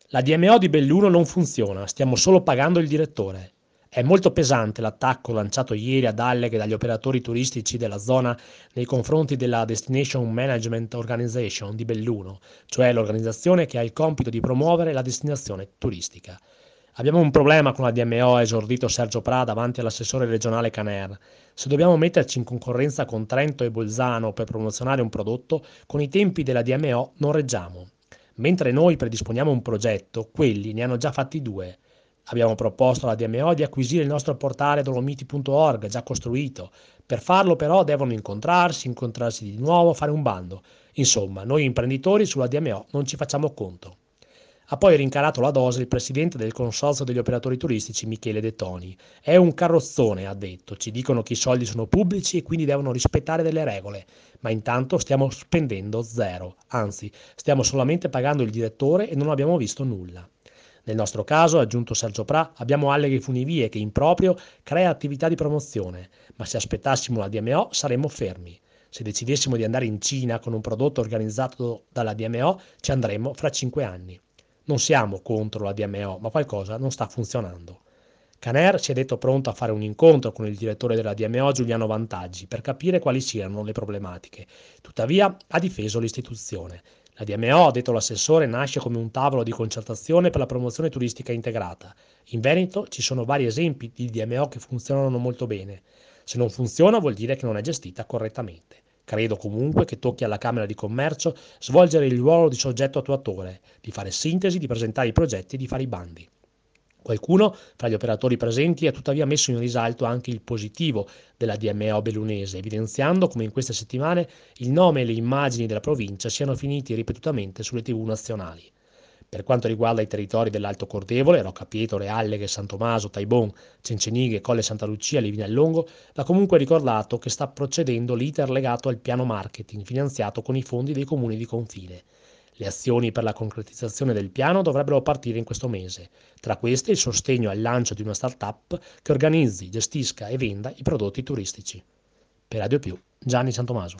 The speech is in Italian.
La DMO di Belluno non funziona, stiamo solo pagando il direttore. È molto pesante l'attacco lanciato ieri ad Alleghe dagli operatori turistici della zona nei confronti della Destination Management Organization di Belluno, cioè l'organizzazione che ha il compito di promuovere la destinazione turistica. Abbiamo un problema con la DMO, ha esordito Sergio Pra davanti all'assessore regionale Caner. Se dobbiamo metterci in concorrenza con Trento e Bolzano per promozionare un prodotto, con i tempi della DMO non reggiamo. Mentre noi predisponiamo un progetto, quelli ne hanno già fatti due. Abbiamo proposto alla DMO di acquisire il nostro portale dolomiti.org, già costruito. Per farlo però devono incontrarsi di nuovo, fare un bando. Insomma, noi imprenditori sulla DMO non ci facciamo conto. Ha poi rincarato la dose il presidente del consorzio degli operatori turistici Michele De Toni. È un carrozzone, ha detto. Ci dicono che i soldi sono pubblici e quindi devono rispettare delle regole. Ma intanto stiamo spendendo zero. Anzi, stiamo solamente pagando il direttore e non abbiamo visto nulla. Nel nostro caso, ha aggiunto Sergio Pra, abbiamo Alleghe Funivie che in proprio crea attività di promozione, ma se aspettassimo la DMO saremmo fermi. Se decidessimo di andare in Cina con un prodotto organizzato dalla DMO, ci andremmo fra 5 anni. Non siamo contro la DMO, ma qualcosa non sta funzionando. Caner si è detto pronto a fare un incontro con il direttore della DMO Giuliano Vantaggi per capire quali siano le problematiche. Tuttavia ha difeso l'istituzione. La DMO, ha detto l'assessore, nasce come un tavolo di concertazione per la promozione turistica integrata. In Veneto ci sono vari esempi di DMO che funzionano molto bene. Se non funziona vuol dire che non è gestita correttamente. Credo comunque che tocchi alla Camera di Commercio svolgere il ruolo di soggetto attuatore, di fare sintesi, di presentare i progetti e di fare i bandi. Qualcuno fra gli operatori presenti ha tuttavia messo in risalto anche il positivo della DMO bellunese, evidenziando come in queste settimane il nome e le immagini della provincia siano finiti ripetutamente sulle TV nazionali. Per quanto riguarda i territori dell'Alto Cordevole, Rocca Pietore, Alleghe, San Tommaso, Taibon, Cencenighe, Colle Santa Lucia, Livinallongo, va comunque ricordato che sta procedendo l'iter legato al piano marketing finanziato con i fondi dei comuni di confine. Le azioni per la concretizzazione del piano dovrebbero partire in questo mese. Tra queste il sostegno al lancio di una start-up che organizzi, gestisca e venda i prodotti turistici. Per Radio Più, Gianni Santomaso.